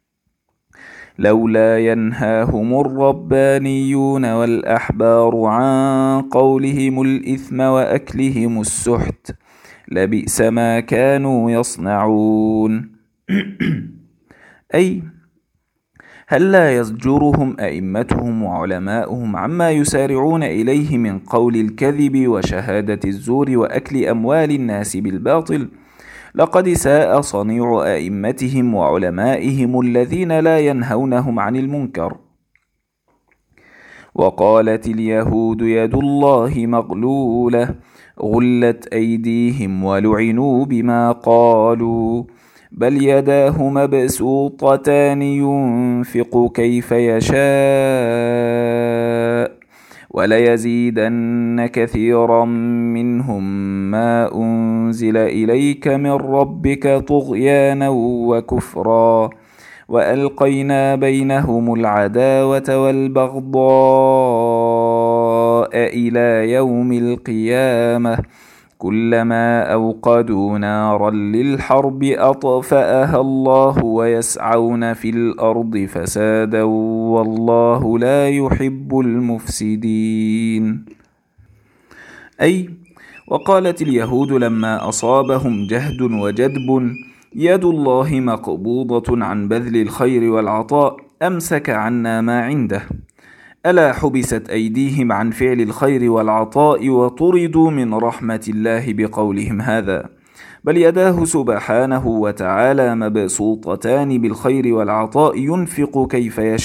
لولا ينهاهم الربانيون والأحبار عن قولهم الإثم وأكلهم السحت لبئس ما كانوا يصنعون. أي هل لا يزجرهم أئمتهم وعلماؤهم عما يسارعون إليه من قول الكذب وشهادة الزور وأكل أموال الناس بالباطل؟ لقد ساء صنيع أئمتهم وعلمائهم الذين لا ينهونهم عن المنكر. وقالت اليهود يد الله مغلولة غلت أيديهم ولعنوا بما قالوا بل يداه مبسوطتان ينفق كيف يشاء وليزيدن كثيرا منهم ما أنزل إليك من ربك طغيانا وكفرا وألقينا بينهم العداوة والبغضاء إلى يوم القيامة كلما أوقدوا نارا للحرب أطفأها الله ويسعون في الأرض فسادا والله لا يحب المفسدين. أي وقالت اليهود لما أصابهم جهد وجدب يد الله مقبوضة عن بذل الخير والعطاء أمسك عنا ما عنده، ألا حبست أيديهم عن فعل الخير والعطاء وطردوا من رحمة الله بقولهم هذا، بل يداه سبحانه وتعالى مبسوطتان بالخير والعطاء ينفق كيف يشاء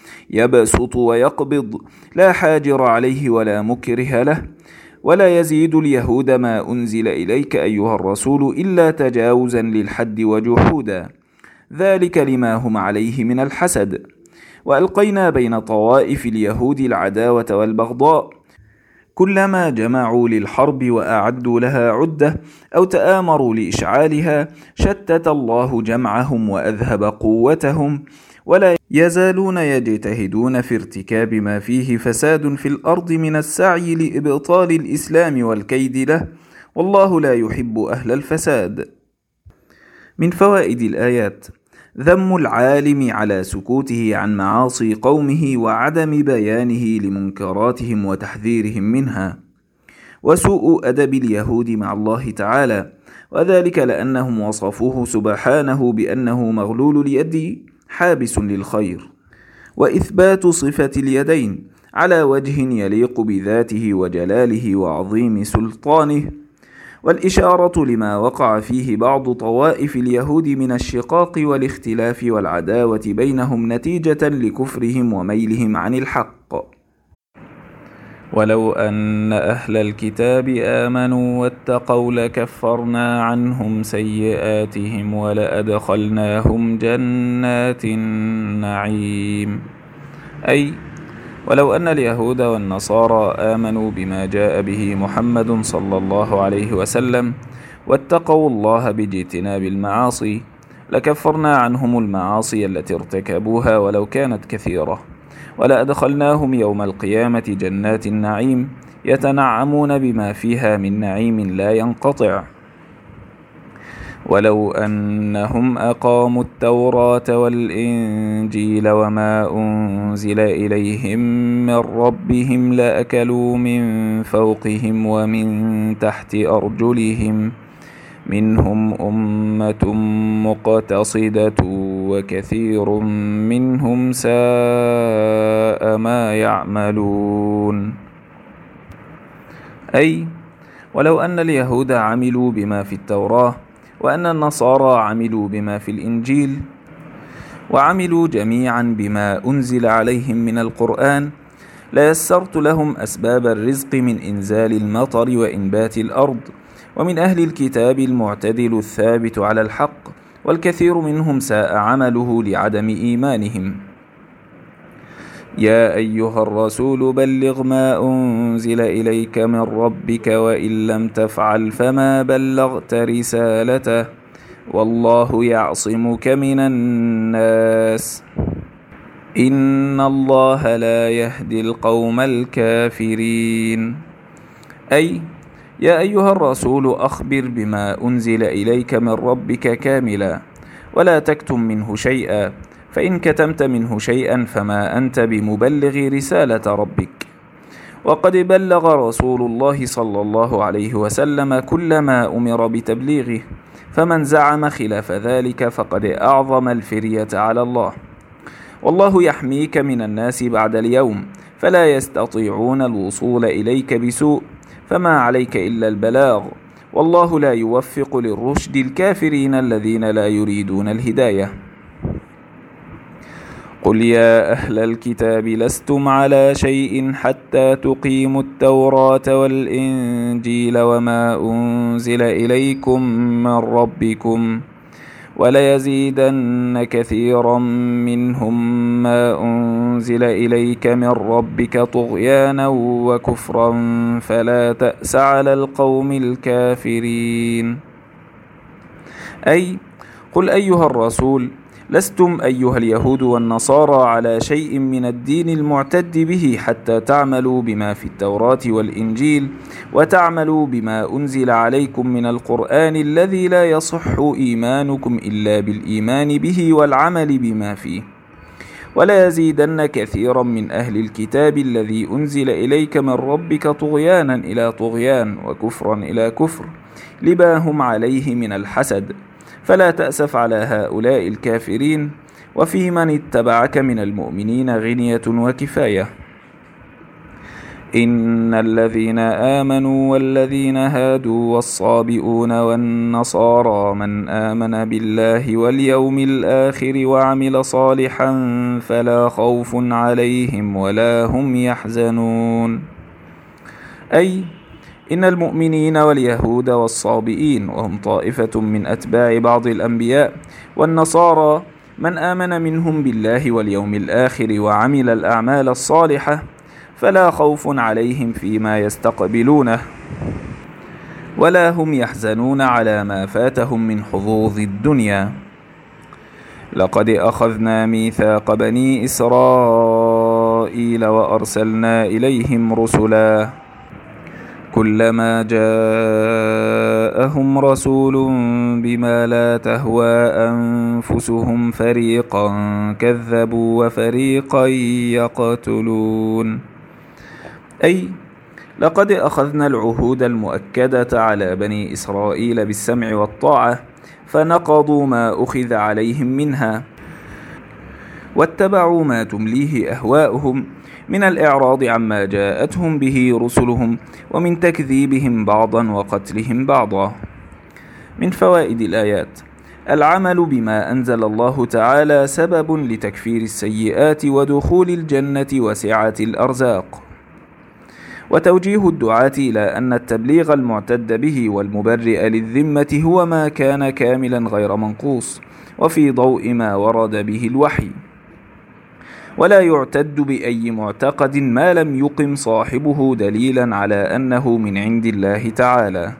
يبسط ويقبض لا حاجر عليه ولا مكره له، ولا يزيد اليهود ما أنزل إليك أيها الرسول إلا تجاوزا للحد وجحودا، ذلك لما هم عليه من الحسد. وألقينا بين طوائف اليهود العداوة والبغضاء، كلما جمعوا للحرب وأعدوا لها عدة أو تآمروا لإشعالها شتت الله جمعهم وأذهب قوتهم، ولا يزالون يجتهدون في ارتكاب ما فيه فساد في الأرض من السعي لإبطال الإسلام والكيد له، والله لا يحب أهل الفساد. من فوائد الآيات: ذم العالم على سكوته عن معاصي قومه وعدم بيانه لمنكراتهم وتحذيرهم منها، وسوء أدب اليهود مع الله تعالى، وذلك لأنهم وصفوه سبحانه بأنه مغلول اليد حابس للخير، وإثبات صفة اليدين على وجه يليق بذاته وجلاله وعظيم سلطانه، والإشارة لما وقع فيه بعض طوائف اليهود من الشقاق والاختلاف والعداوة بينهم نتيجة لكفرهم وميلهم عن الحق. ولو أن أهل الكتاب آمنوا واتقوا لكفرنا عنهم سيئاتهم ولأدخلناهم جنات النعيم. أي ولو أن اليهود والنصارى آمنوا بما جاء به محمد صلى الله عليه وسلم واتقوا الله باجتناب المعاصي لكفرنا عنهم المعاصي التي ارتكبوها ولو كانت كثيرة، ولأدخلناهم يوم القيامة جنات النعيم يتنعمون بما فيها من نعيم لا ينقطع. ولو أنهم أقاموا التوراة والإنجيل وما أنزل إليهم من ربهم لأكلوا من فوقهم ومن تحت أرجلهم منهم أمة مقتصدة وكثير منهم ساء ما يعملون. أي ولو أن اليهود عملوا بما في التوراة وأن النصارى عملوا بما في الإنجيل وعملوا جميعا بما أنزل عليهم من القرآن ليسرت لهم أسباب الرزق من إنزال المطر وإنبات الأرض، ومن أهل الكتاب المعتدل الثابت على الحق، والكثير منهم ساء عمله لعدم إيمانهم. يا أيها الرسول بلغ ما أنزل إليك من ربك وإن لم تفعل فما بلغت رسالته والله يعصمك من الناس إن الله لا يهدي القوم الكافرين. أي يا أيها الرسول أخبر بما أنزل إليك من ربك كاملا ولا تكتم منه شيئا، فإن كتمت منه شيئا فما أنت بمبلغ رسالة ربك. وقد بلغ رسول الله صلى الله عليه وسلم كل ما أمر بتبليغه، فمن زعم خلاف ذلك فقد أعظم الفرية على الله. والله يحميك من الناس بعد اليوم فلا يستطيعون الوصول إليك بسوء، فما عليك إلا البلاغ، والله لا يوفق للرشد الكافرين الذين لا يريدون الهداية. قل يا أهل الكتاب لستم على شيء حتى تقيموا التوراة والإنجيل وما أنزل إليكم من ربكم وليزيدن كثيرا منهم ما أنزل إليك من ربك طغيانا وكفرا فلا تأس على القوم الكافرين. أي قل أيها الرسول لستم أيها اليهود والنصارى على شيء من الدين المعتد به حتى تعملوا بما في التوراة والإنجيل وتعملوا بما أنزل عليكم من القرآن الذي لا يصح إيمانكم إلا بالإيمان به والعمل بما فيه. ولا يزيدن كثيرا من أهل الكتاب الذي أنزل إليك من ربك طغيانا إلى طغيان وكفرا إلى كفر لما هم عليه من الحسد، فلا تأسف على هؤلاء الكافرين، وفي من اتبعك من المؤمنين غنية وكفاية. إن الذين آمنوا والذين هادوا والصابئون والنصارى من آمن بالله واليوم الآخر وعمل صالحا فلا خوف عليهم ولا هم يحزنون. أي إن المؤمنين واليهود والصابئين وهم طائفة من أتباع بعض الأنبياء والنصارى من آمن منهم بالله واليوم الآخر وعمل الأعمال الصالحة فلا خوف عليهم فيما يستقبلونه ولا هم يحزنون على ما فاتهم من حظوظ الدنيا. لقد أخذنا ميثاق بني إسرائيل وأرسلنا إليهم رسلا كلما جاءهم رسول بما لا تهوى أنفسهم فريقا كذبوا وفريقا يقتلون. أي لقد أخذنا العهود المؤكدة على بني إسرائيل بالسمع والطاعة فنقضوا ما أخذ عليهم منها واتبعوا ما تمليه أهواؤهم من الإعراض عما جاءتهم به رسلهم ومن تكذيبهم بعضا وقتلهم بعضا. من فوائد الآيات: العمل بما أنزل الله تعالى سبب لتكفير السيئات ودخول الجنة وسعة الأرزاق، وتوجيه الدعاة إلى أن التبليغ المعتد به والمبرئ للذمة هو ما كان كاملا غير منقوص وفي ضوء ما ورد به الوحي، ولا يعتد بأي معتقد ما لم يقم صاحبه دليلا على أنه من عند الله تعالى.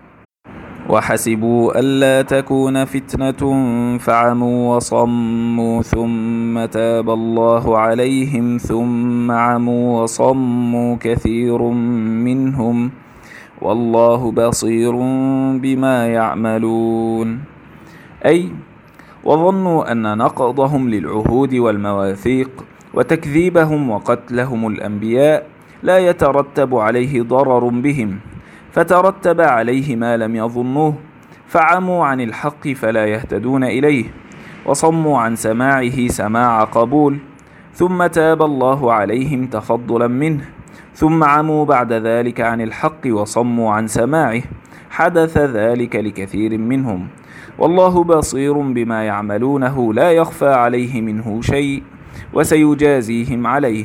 وحسبوا ألا تكون فتنة فعموا وصموا ثم تاب الله عليهم ثم عموا وصموا كثير منهم والله بصير بما يعملون. أي وظنوا أن نقضهم للعهود والمواثيق وتكذيبهم وقتلهم الأنبياء لا يترتب عليه ضرر بهم، فترتب عليه ما لم يظنوه فعموا عن الحق فلا يهتدون إليه، وصموا عن سماعه سماع قبول، ثم تاب الله عليهم تفضلا منه، ثم عموا بعد ذلك عن الحق وصموا عن سماعه، حدث ذلك لكثير منهم، والله بصير بما يعملونه لا يخفى عليه منه شيء وسيجازيهم عليه.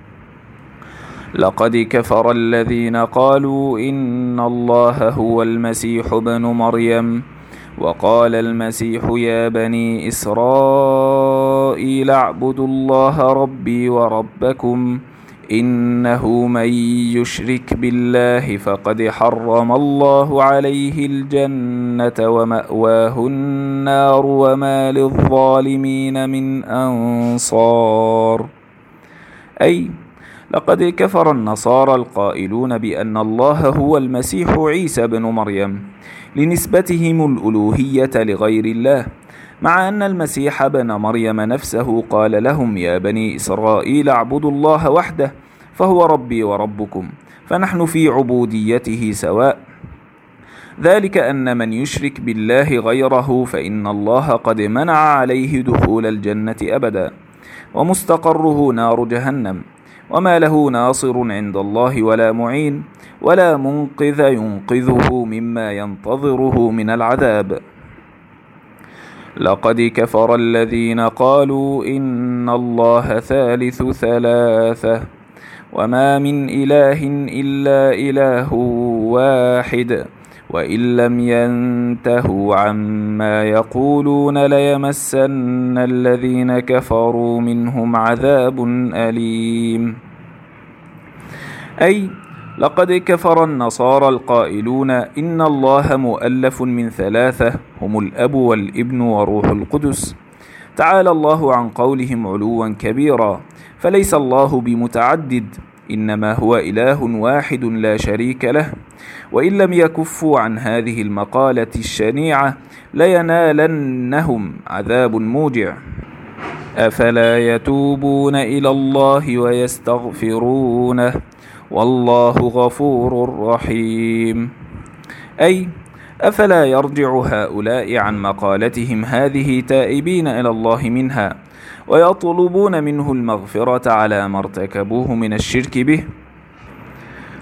لقد كفر الذين قالوا إن الله هو المسيح ابن مريم وقال المسيح يا بني إسرائيل اعبدوا الله ربي وربكم إنه من يشرك بالله فقد حرم الله عليه الجنة ومأواه النار وما للظالمين من أنصار. أي لقد كفر النصارى القائلون بأن الله هو المسيح عيسى بن مريم لنسبتهم الألوهية لغير الله، مع أن المسيح بن مريم نفسه قال لهم يا بني إسرائيل اعبدوا الله وحده فهو ربي وربكم، فنحن في عبوديته سواء. ذلك أن من يشرك بالله غيره فإن الله قد منع عليه دخول الجنة أبدا، ومستقره نار جهنم، وما له ناصر عند الله ولا معين ولا منقذ ينقذه مما ينتظره من العذاب. لقد كفر الذين قالوا إن الله ثالث ثلاثة وما من إله إلا إله واحد وإن لم ينتهوا عما يقولون ليمسن الذين كفروا منهم عذاب أليم. أي لقد كفر النصارى القائلون إن الله مؤلف من ثلاثة هم الأب والابن وروح القدس، تعالى الله عن قولهم علوا كبيرا، فليس الله بمتعدد، إنما هو إله واحد لا شريك له. وإن لم يكفوا عن هذه المقالة الشنيعة لينالنهم عذاب موجع. أفلا يتوبون إلى الله ويستغفرونه والله غفور رحيم. أي أفلا يرجع هؤلاء عن مقالتهم هذه تائبين إلى الله منها ويطلبون منه المغفرة على ما ارتكبوه من الشرك به؟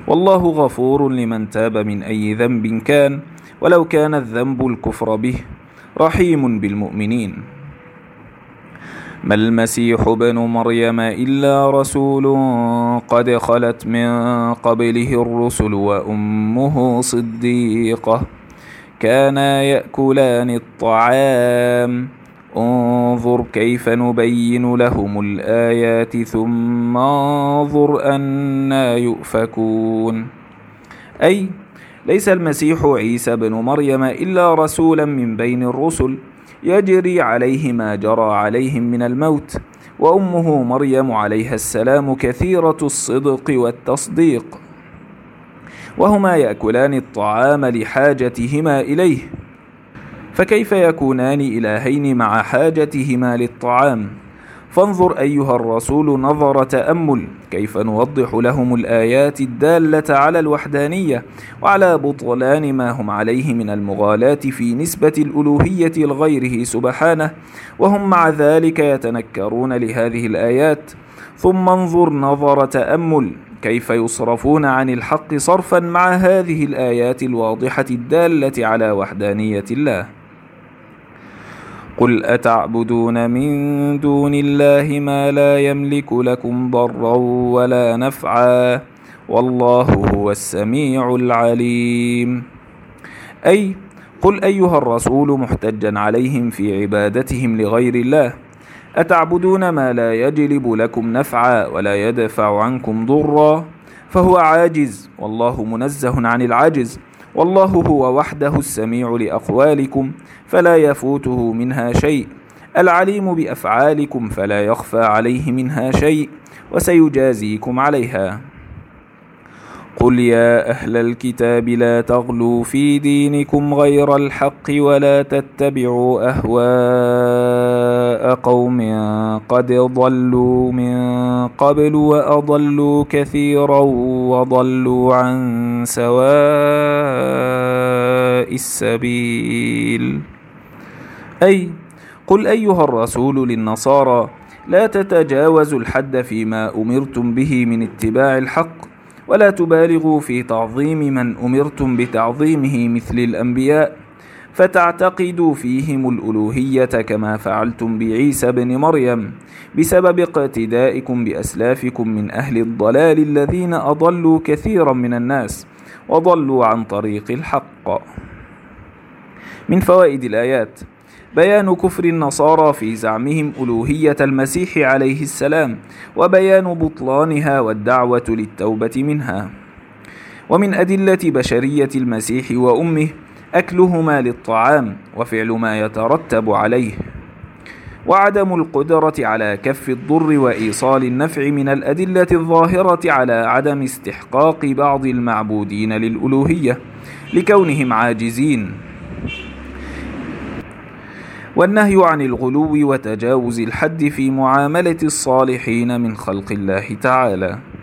والله غفور لمن تاب من أي ذنب كان، ولو كان الذنب الكفر به، رحيم بالمؤمنين. ما المسيح ابن مريم إلا رسول قد خلت من قبله الرسل وأمه صديقة كانا يأكلان الطعام انظر كيف نبين لهم الآيات ثم انظر أنى يؤفكون. أي ليس المسيح عيسى بن مريم إلا رسولا من بين الرسل يجري عليه ما جرى عليهم من الموت، وأمه مريم عليها السلام كثيرة الصدق والتصديق، وهما يأكلان الطعام لحاجتهما إليه، فكيف يكونان إلهين مع حاجتهما للطعام؟ فانظر أيها الرسول نظر تأمل كيف نوضح لهم الآيات الدالة على الوحدانية وعلى بطلان ما هم عليه من المغالاة في نسبة الألوهية لغيره سبحانه، وهم مع ذلك يتنكرون لهذه الآيات. ثم انظر نظر تأمل كيف يصرفون عن الحق صرفا مع هذه الآيات الواضحة الدالة على وحدانية الله. قل أتعبدون من دون الله ما لا يملك لكم ضرا ولا نفعا والله هو السميع العليم. أي قل أيها الرسول محتجا عليهم في عبادتهم لغير الله: أتعبدون ما لا يجلب لكم نفعا ولا يدفع عنكم ضرا، فهو عاجز والله منزه عن العجز، والله هو وحده السميع لأقوالكم فلا يفوته منها شيء، العليم بأفعالكم فلا يخفى عليه منها شيء، وسيجازيكم عليها. قل يا أهل الكتاب لا تغلوا في دينكم غير الحق ولا تتبعوا أهواء قوم قد ضلوا من قبل وأضلوا كثيرا وضلوا عن سواء السبيل. أي قل أيها الرسول للنصارى: لا تتجاوزوا الحد فيما أمرتم به من اتباع الحق، ولا تبالغوا في تعظيم من أمرتم بتعظيمه مثل الأنبياء، فتعتقدوا فيهم الألوهية كما فعلتم بعيسى بن مريم بسبب اقتدائكم بأسلافكم من أهل الضلال الذين أضلوا كثيرا من الناس وضلوا عن طريق الحق. من فوائد الآيات: بيان كفر النصارى في زعمهم ألوهية المسيح عليه السلام، وبيان بطلانها والدعوة للتوبة منها. ومن أدلة بشرية المسيح وأمه أكلهما للطعام وفعل ما يترتب عليه، وعدم القدرة على كف الضر وإيصال النفع من الأدلة الظاهرة على عدم استحقاق بعض المعبودين للألوهية لكونهم عاجزين، والنهي عن الغلو وتجاوز الحد في معاملة الصالحين من خلق الله تعالى.